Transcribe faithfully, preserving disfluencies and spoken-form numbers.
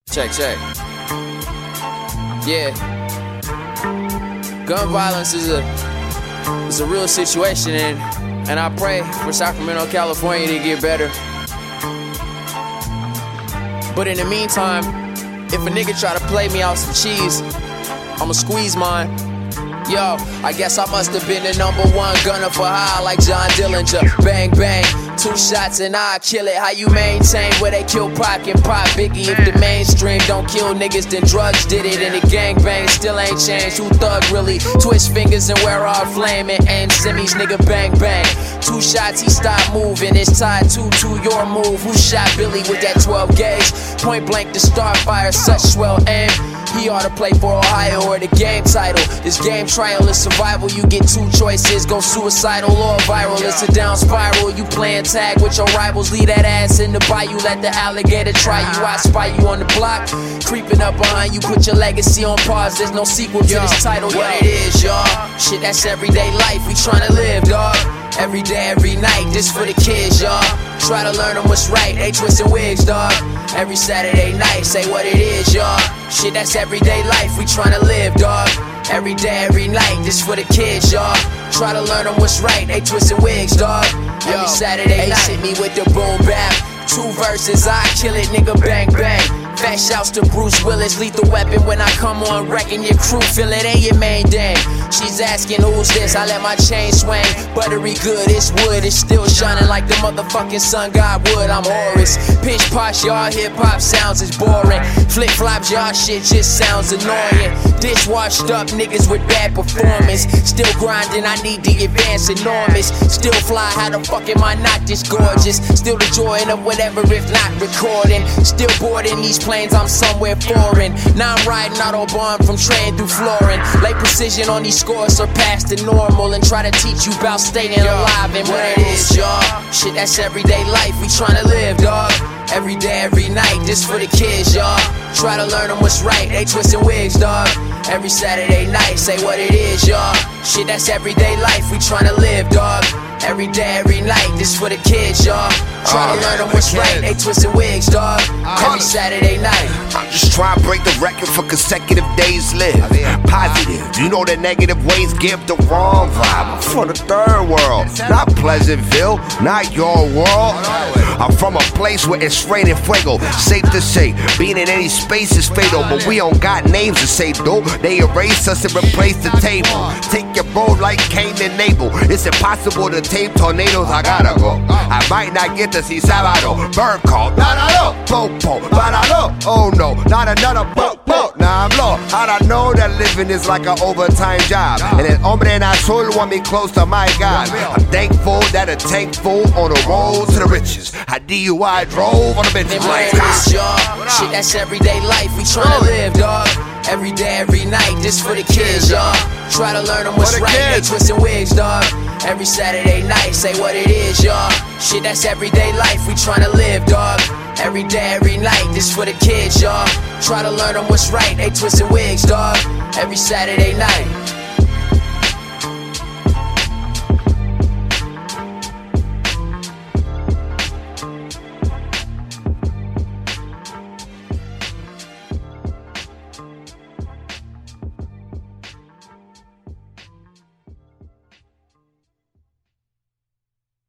Check, check. Yeah. Gun violence is a is a real situation, and and I pray for Sacramento, California to get better. But in the meantime, if a nigga try to play me out some cheese, I'ma squeeze mine. Yo, I guess I must have been the number one gunner for hire like John Dillinger. Bang, bang, two shots and I kill it. How you maintain where they kill Pac and Pop Biggie? If the mainstream don't kill niggas, then drugs did it. And the gangbang still ain't changed. Who thug really? Twist fingers and wear our flame and aim semis, nigga, bang, bang. Two shots, he stopped moving. It's tied two to your move. Who shot Billy with that twelve gauge? Point blank to start fire, such swell aim. He ought to play for Ohio or the game title. This game trial is survival. You get two choices, go suicidal or viral. It's a down spiral. You playing tag with your rivals. Leave that ass in the bayou. Let the alligator try you. I spy you on the block, creeping up behind you. Put your legacy on pause. There's no sequel to this title. What it is, y'all? Shit, that's everyday life. We tryna live, dawg. Every day, every night. This for the kids, y'all. Try to learn them what's right. They twisting wigs, dawg. Every Saturday night, say what it is, y'all. Shit, that's everyday life, we tryna live, dawg. Every day, every night, this for the kids, y'all. Try to learn them what's right, they twisting wigs, dawg. Every Saturday night, hit me with the boom bap. Two verses, I kill it, nigga, bang, bang. Fat shouts to Bruce Willis, lethal weapon when I come on, wrecking your crew, feel it ain't your main dame. She's asking who's this, I let my chain swing. Buttery good, it's wood, it's still shining like the motherfucking sun god would. I'm Horus, pitch posh, y'all hip hop sounds is boring. Flip flops, y'all shit just sounds annoying. Dishwashed up niggas with bad performance. Still grinding, I need the advance enormous. Still fly, how the fuck am I not this gorgeous? Still the joy of whatever if not recording. Still boarding these planes, I'm somewhere foreign. Now I'm riding Autobahn from train through flooring. Lay precision on these scores, surpass the normal. And try to teach you about staying alive and what it is, y'all. Shit, that's everyday life, we tryna live, dawg. Every day, every night, this for the kids, y'all. Try to learn them what's right, they twisting wigs, dawg. Every Saturday night, say what it is, y'all. Shit, that's everyday life, we tryna live, dawg. Every day, every night, this for the kids, y'all. Try uh, to learn them what's right, they twisting wigs, dawg. Every Saturday night. I'm just trying to break the record for consecutive days lived. Positive, you know the negative ways give the wrong vibe. I'm from the third world, not Pleasantville, not your world. I'm from a place where it's raining fuego. Safe to say, being in any space is fatal. But we don't got names to say though. They erase us and replace the table. Take your road like Cain and Abel. It's impossible to tame tornadoes, I gotta go. I might not get to see Sábado. Bird call, no, no, no. Popo, paralo. Oh no, not another boat, boat. Now I'm low. How'd I know that living is like an overtime job? And an hombre en azul want me close to my God. I'm thankful that a tank full on the road to the riches. I D U I drove on the bench like y'all. Shit, that's everyday life, we tryna live, dawg. Every day, every night, this for the kids, y'all. Try to learn them what's right, they twisting wigs, dawg. Every Saturday night, say what it is, y'all. Shit, that's everyday life, we tryna live, dawg. Every day, every night, this for the kids, y'all. Try to learn them what's right, they twisting wigs, dawg. Every Saturday night.